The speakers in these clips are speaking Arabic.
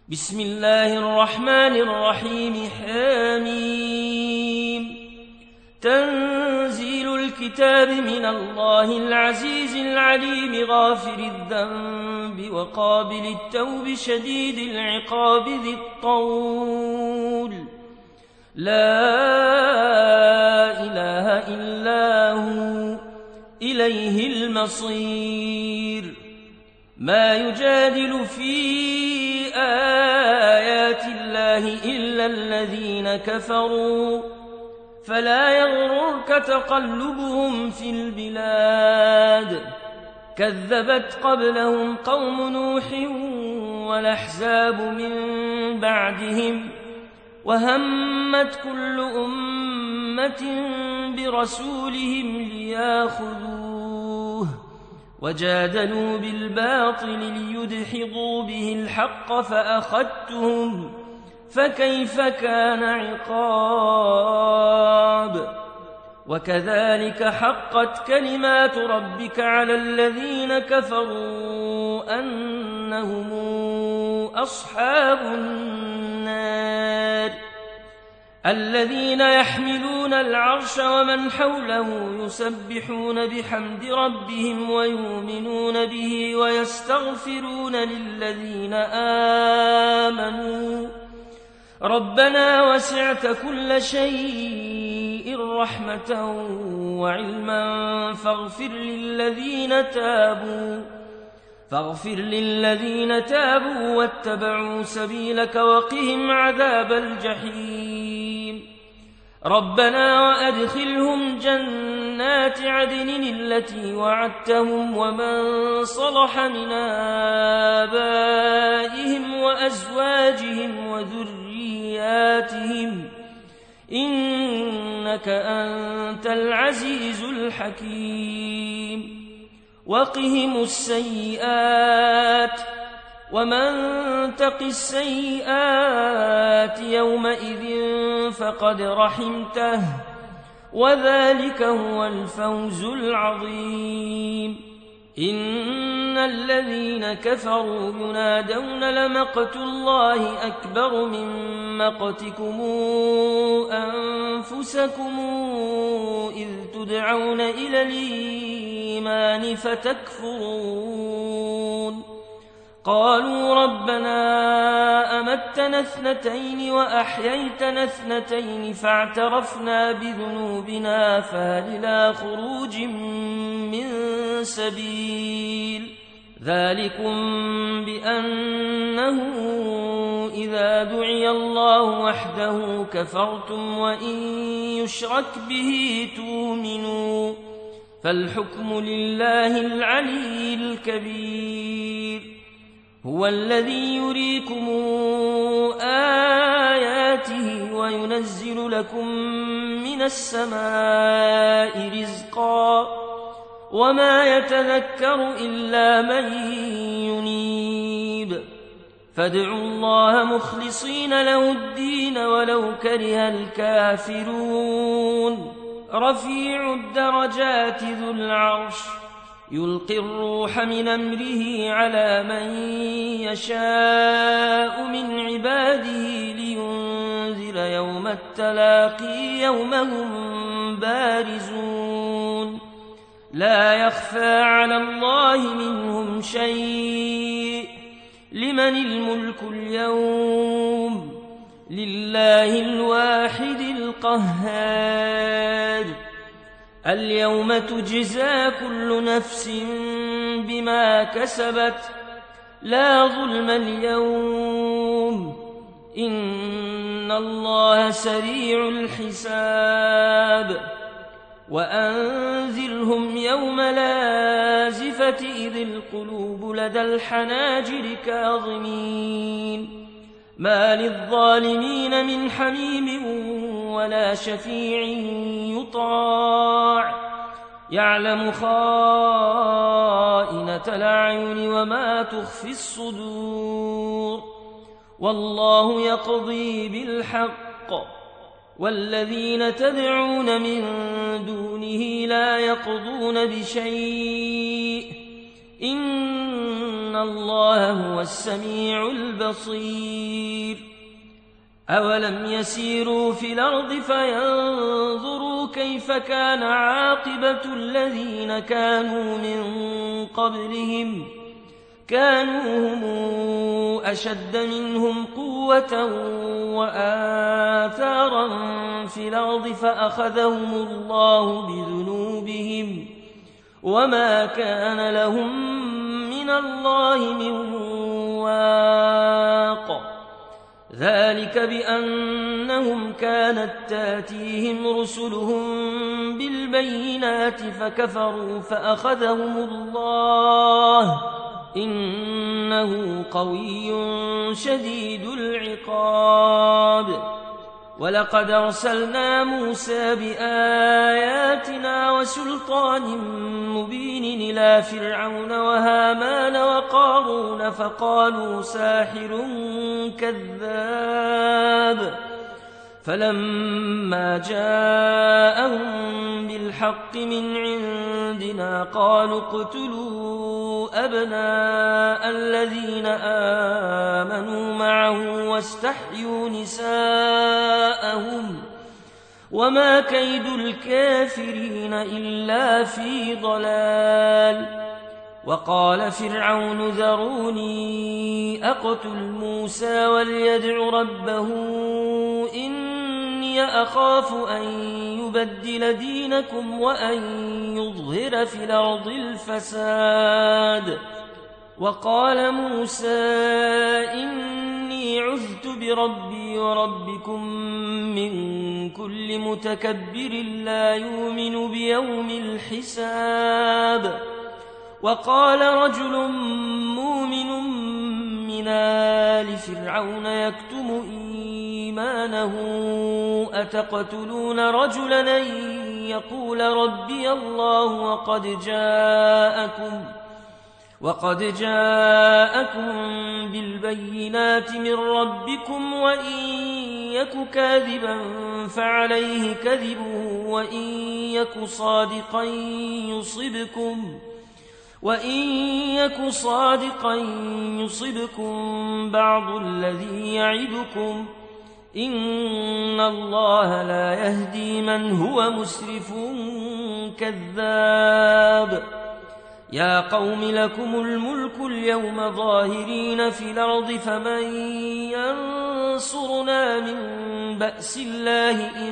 بسم الله الرحمن الرحيم حميم تنزيل الكتاب من الله العزيز العليم غافر الذنب وقابل التوب شديد العقاب ذي الطول لا إله إلا هو إليه المصير ما يجادل في آيات الله إلا الذين كفروا فلا يغررك تقلبهم في البلاد كذبت قبلهم قوم نوح والأحزاب من بعدهم وهمت كل أمة برسولهم لياخذوه وجادلوا بالباطل ليدحضوا به الحق فأخذتهم فكيف كان عقاب وكذلك حقت كلمات ربك على الذين كفروا أنهم أصحاب النار الذين يحملون العرش ومن حوله يسبحون بحمد ربهم ويؤمنون به ويستغفرون للذين آمنوا ربنا وسعت كل شيء رحمة وعلما فاغفر للذين تابوا واتبعوا سبيلك وقهم عذاب الجحيم ربنا وأدخلهم جنات عدن التي وعدتهم ومن صلح من آبائهم وأزواجهم وذرياتهم إنك أنت العزيز الحكيم وقهم السيئات ومن تق السيئات يومئذ فقد رحمته وذلك هو الفوز العظيم إن الذين كفروا ينادون لمقت الله أكبر من مقتكم أنفسكم إذ تدعون إلى الإيمان فتكفرون قالوا ربنا أمتنا اثنتين وأحييتنا اثنتين فاعترفنا بذنوبنا فهل إلى خروج من سبيل ذلكم بأنه إذا دعي الله وحده كفرتم وإن يشرك به تؤمنوا فالحكم لله العلي الكبير هو الذي يريكم آياته وينزل لكم من السماء رزقا وما يتذكر إلا من ينيب فادعوا الله مخلصين له الدين ولو كره الكافرون رفيع الدرجات ذو العرش يلقي الروح من أمره على من يشاء من عباده لينذر يوم التلاقي يوم هم بارزون لا يخفى على الله منهم شيء لمن الملك اليوم لله الواحد القهار اليوم تجزى كل نفس بما كسبت لا ظلم اليوم إن الله سريع الحساب وأنذرهم يوم لازفة إذ القلوب لدى الحناجر كاظمين ما للظالمين من حميم ولا شفيع يطاع يعلم خائنة الأعين وما تخفي الصدور والله يقضي بالحق والذين تدعون من دونه لا يقضون بشيء إن الله هو السميع البصير أولم يسيروا في الأرض فينظروا كيف كان عاقبة الذين كانوا من قبلهم كانوا هم أشد منهم قوة وآثارا في الأرض فأخذهم الله بذنوبهم وما كان لهم من الله من واق ذلك بأنهم كانت تاتيهم رسلهم بالبينات فكفروا فأخذهم الله إنه قوي شديد العقاب ولقد أرسلنا موسى بآياتنا وسلطان مبين إلى فرعون وهامان وقارون فقالوا ساحر كذاب فلما جاءهم بالحق من عندنا قالوا اقتلوا أبناء الذين آمنوا معه واستحيوا نساءهم وما كيد الكافرين إلا في ضلال وقال فرعون ذروني أقتل موسى وليدع ربه إني أخاف أن يبدل دينكم وأن يظهر في الأرض الفساد وقال موسى إني عذت بربي وربكم من كل متكبر لا يؤمن بيوم الحساب وقال رجل مؤمن من آل فرعون يكتم إيمانه أتقتلون رجلا أن يقول ربي الله وقد جاءكم بالبينات من ربكم وإن يك كاذبا فعليه كذبه وإن يك صادقا يصبكم بعض الذي يعدكم إن الله لا يهدي من هو مسرف كذاب يا قوم لكم الملك اليوم ظاهرين في الأرض فمن ينصرنا من بأس الله إن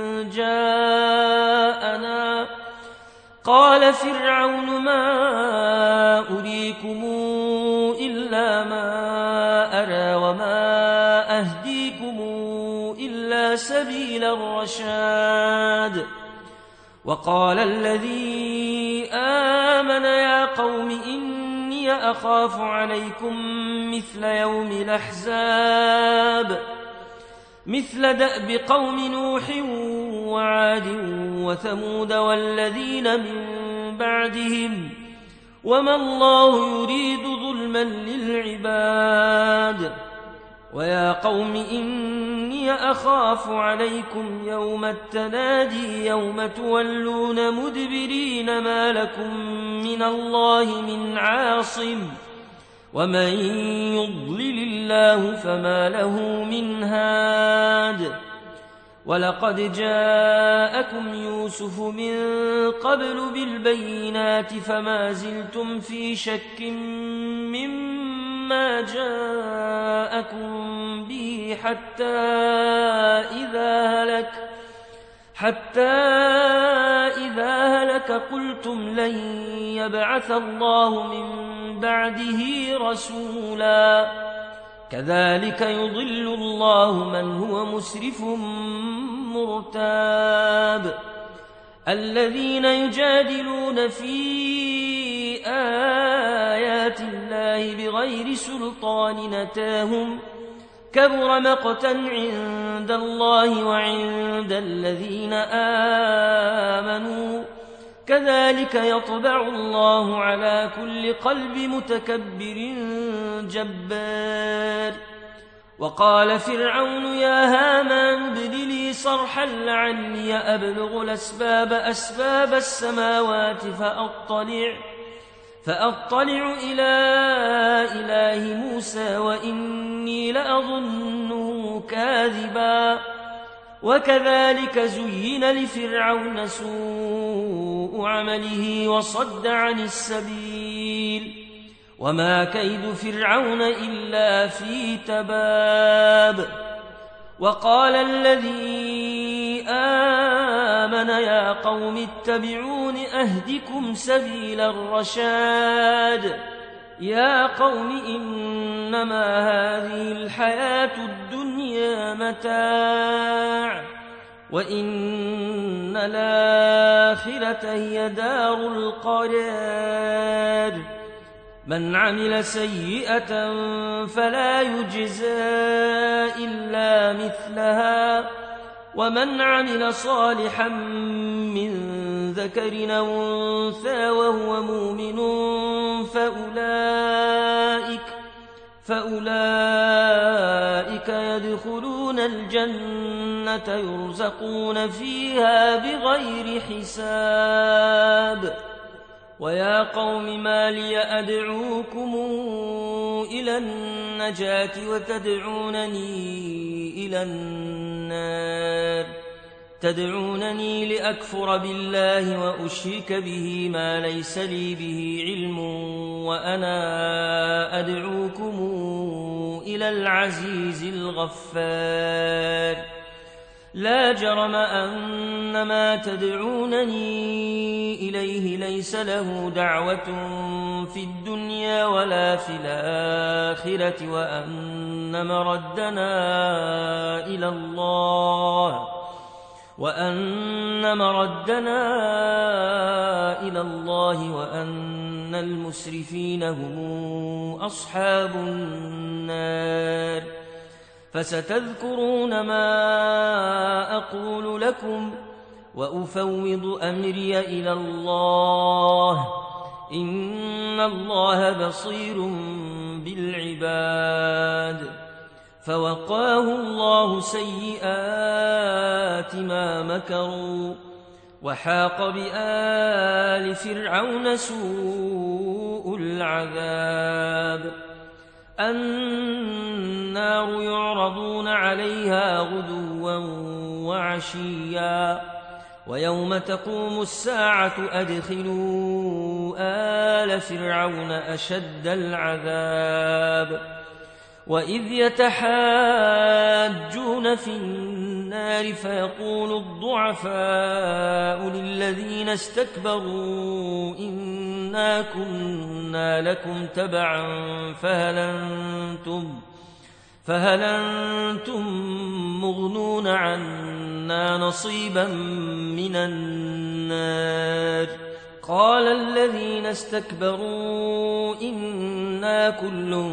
جاءنا قال فرعون ما أريكم إلا ما أرى وما أهديكم إلا سبيل الرشاد وقال الذي آمن يا قوم إني أخاف عليكم مثل يوم الأحزاب مثل دأب قوم نوح وعاد وثمود والذين من بعدهم وما الله يريد ظلما للعباد ويا قوم إني أخاف عليكم يوم التنادي يوم تولون مدبرين ما لكم من الله من عاصم ومن يضلل الله فما له من هاد ولقد جاءكم يوسف من قبل بالبينات فما زلتم في شك مما جاءكم به حتى إذا هلك قلتم لن يبعث الله من بعده رسولا كذلك يضل الله من هو مسرف مرتاب الذين يجادلون في آيات الله بغير سلطان أتاهم كبر مقتا عند الله وعند الذين آمنوا كذلك يطبع الله على كل قلب متكبر جبار وقال فرعون يا هامان ابن لي صرحا لعلي أبلغ أسباب السماوات فأطلع إلى إله موسى وإني لأظنه كاذبا. وكذلك زين لفرعون سوء عمله وصد عن السبيل وما كيد فرعون إلا في تباب. وقال الذي آمن يا قوم اتبعون أهدكم سبيل الرشاد. يا قوم إنما هذه الحياة الدنيا متاع وإن الآخرة هي دار القرار. من عمل سيئة فلا يجزى إلا مثلها ومن عمل صالحا من ذكر أو أنثى وهو مؤمن فأولئك يدخلون الجنة يرزقون فيها بغير حساب. ويا قوم ما لي أدعوكم إلى النجاة وتدعونني إلى النار. تدعونني لأكفر بالله وأشرك به ما ليس لي به علم وأنا أدعوكم إلى العزيز الغفار. لا جرم أن ما تدعونني إليه ليس له دعوة في الدنيا ولا في الآخرة وأن مردنا إلى الله وأن المسرفين هم أصحاب النار. فستذكرون ما أقول لكم وأفوض أمري إلى الله إن الله بصير بالعباد. فوقاه الله سيئات ما مكروا وحاق بآل فرعون سوء العذاب. النار يعرضون عليها غدوا وعشيا ويوم تقوم الساعة أدخلوا آل فرعون أشد العذاب. وإذ يتحاجون في النار فيقول الضعفاء للذين استكبروا إنا كنا لكم تبعا فهل أنتم مغنون عنا نصيبا من النار. قال الذين استكبروا إنا كل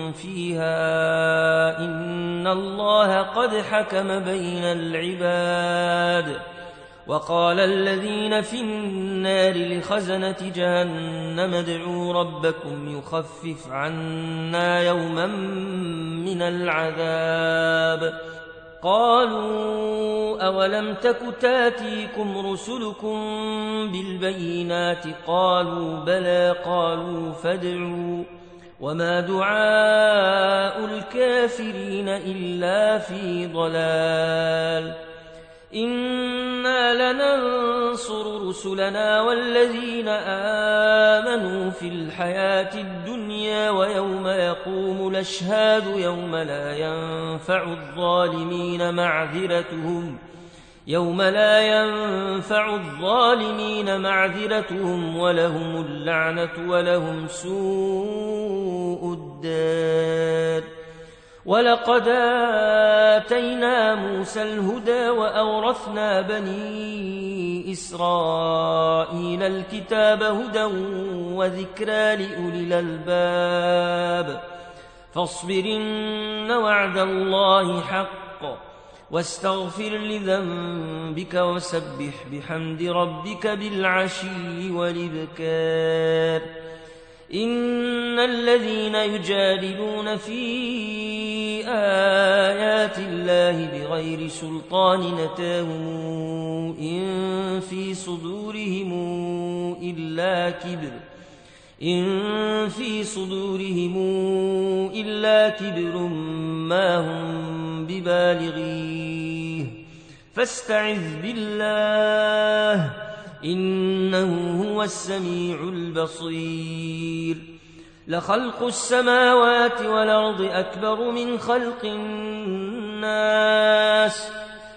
فيها إن الله قد حكم بين العباد. وقال الذين في النار لخزنة جهنم ادعوا ربكم يخفف عنا يوما من العذاب. قالوا أولم تك تاتيكم رسلكم بالبينات قالوا بلى قالوا فادعوا وما دعاء الكافرين إلا في ضلال. إنا لننصر رسلنا والذين آمنوا في الحياة الدنيا ويوم يقوم الأشهاد يوم لا ينفع الظالمين معذرتهم ولهم اللعنة ولهم سوء الدار. ولقد آتينا موسى الهدى وأورثنا بني إسرائيل الكتاب هدى وذكرى لأولي الألباب. فاصبر إن وعد الله حق واستغفر لذنبك وسبح بحمد ربك بالعشي والإبكار. إن الذين يجادلون في آيات الله بغير سلطان نتاهم إن في صدورهم إلا كبر إن في صدورهم إلا كبر ما هم ببالغيه فاستعذ بالله إنه هو السميع البصير لخلق السماوات والأرض أكبر من خلق الناس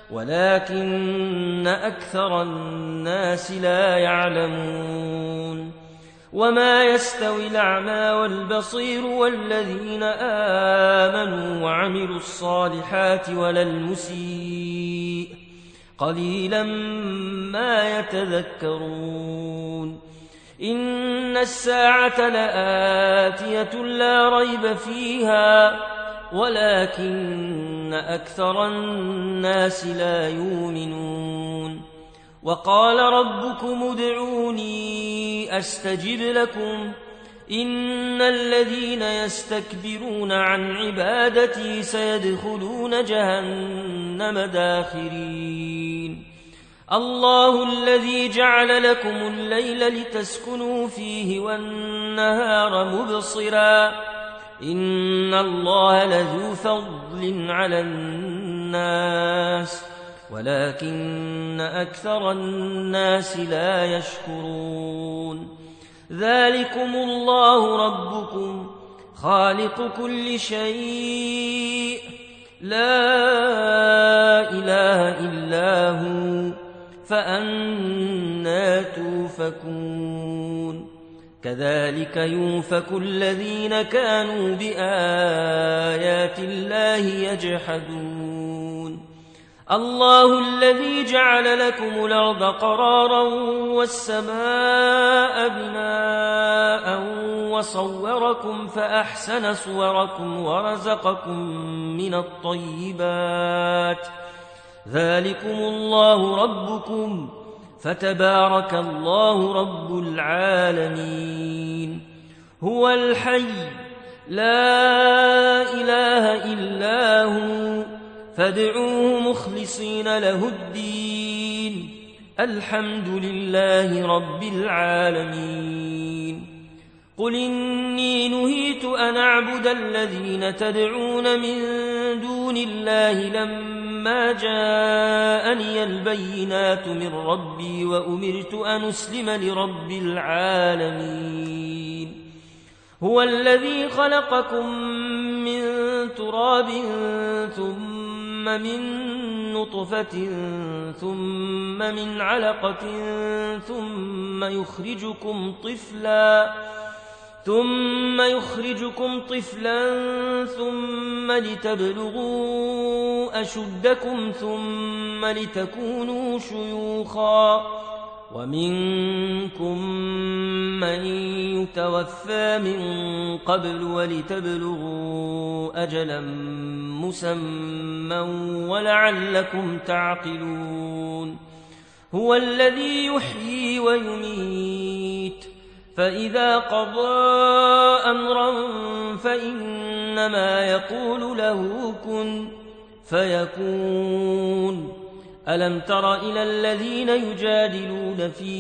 ولكن أكثر الناس لا يعلمون وما يستوي الأعمى والبصير والذين آمنوا وعملوا الصالحات ولا المسيء قليلا ما يتذكرون إن الساعة لآتية لا ريب فيها ولكن أكثر الناس لا يؤمنون وقال ربكم ادعوني أستجب لكم إن الذين يستكبرون عن عبادتي سيدخلون جهنم داخرين الله الذي جعل لكم الليل لتسكنوا فيه والنهار مبصرا إن الله لذو فضل على الناس ولكن أكثر الناس لا يشكرون ذلكم الله ربكم خالق كل شيء لا إله إلا هو فأنى توفكون كذلك يؤفك الذين كانوا بآيات الله يجحدون الله الذي جعل لكم الأرض قرارا والسماء بناء وصوركم فأحسن صوركم ورزقكم من الطيبات ذلكم الله ربكم فتبارك الله رب العالمين هو الحي لا إله إلا هو فادعوه مخلصين له الدين الحمد لله رب العالمين قل إني نهيت أن أعبد الذين تدعون من دون الله لما جاءني البينات من ربي وأمرت أن أسلم لرب العالمين هو الذي خلقكم من تراب ثم من نطفة ثم من علقة ثم يخرجكم طفلا ثم لتبلغوا أشدكم ثم لتكونوا شيوخا ومنكم من يتوفى من قبل ولتبلغوا أجلا مسمى ولعلكم تعقلون هو الذي يحيي ويميت فإذا قضى أمرا فإنما يقول له كن فيكون ألم تر إلى الذين يجادلون في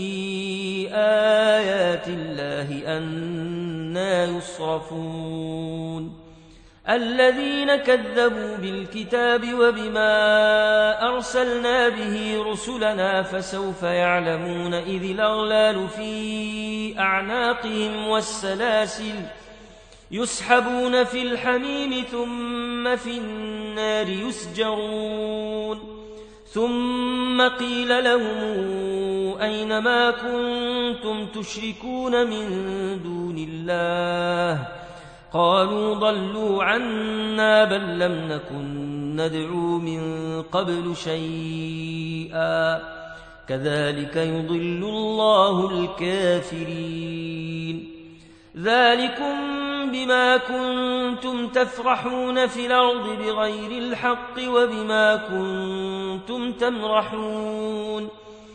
آيات الله أنى يصرفون الذين كذبوا بالكتاب وبما أرسلنا به رسلنا فسوف يعلمون إذ الأغلال في أعناقهم والسلاسل يسحبون في الحميم ثم في النار يسجرون ثم قيل لهم أين ما كنتم تشركون من دون الله قالوا ضلوا عنا بل لم نكن ندعو من قبل شيئا كذلك يضل الله الكافرين ذلكم بما كنتم تفرحون في الأرض بغير الحق وبما كنتم تمرحون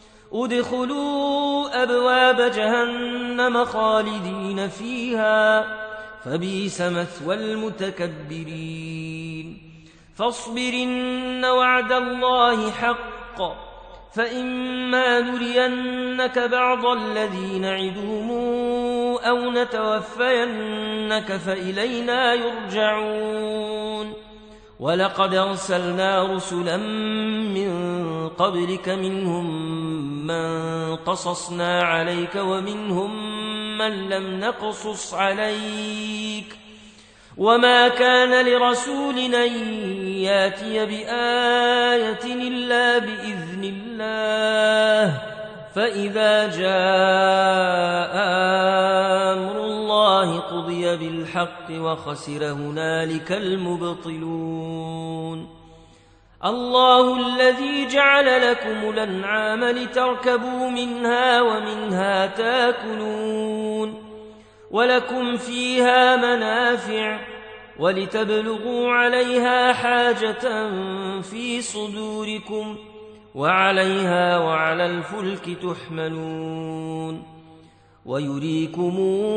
ادخلوا أبواب جهنم خالدين فيها فبئس مثوى المتكبرين فاصبر إن وعد الله حق فإما نرينك بعض الذي نعدهم أو نتوفينك فإلينا يرجعون ولقد أرسلنا رسلا من قبلك منهم من قصصنا عليك ومنهم من لم نقصص عليك وما كان لرسول أن ياتي بآية إلا بإذن الله فإذا جاء أمر الله قضي بالحق وخسر هنالك المبطلون الله الذي جعل لكم الأنعام لتركبوا منها ومنها تاكلون ولكم فيها منافع ولتبلغوا عليها حاجة في صدوركم وعليها وعلى الفلك تحملون ويريكم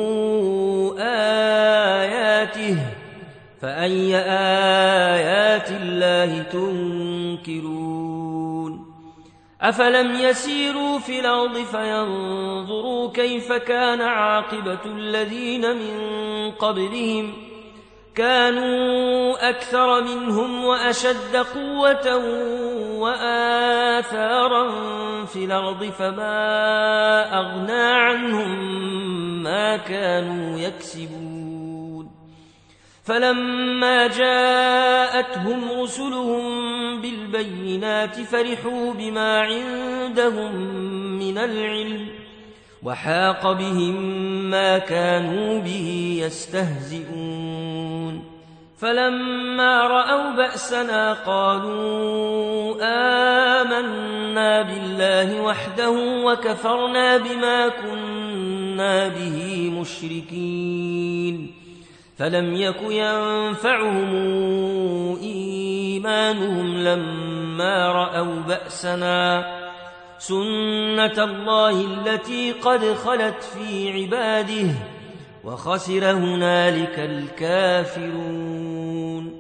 آياته فأي آيات الله تنكرون أفلم يسيروا في الأرض فينظروا كيف كان عاقبة الذين من قبلهم كانوا أكثر منهم وأشد قوة وآثارا في الأرض فما أغنى عنهم ما كانوا يكسبون فلما جاءتهم رسلهم بالبينات فرحوا بما عندهم من العلم وحاق بهم ما كانوا به يستهزئون فلما رأوا بأسنا قالوا آمنا بالله وحده وكفرنا بما كنا به مشركين فلم يك ينفعهم إيمانهم لما رأوا بأسنا سنة الله التي قد خلت في عباده وخسر هنالك الكافرون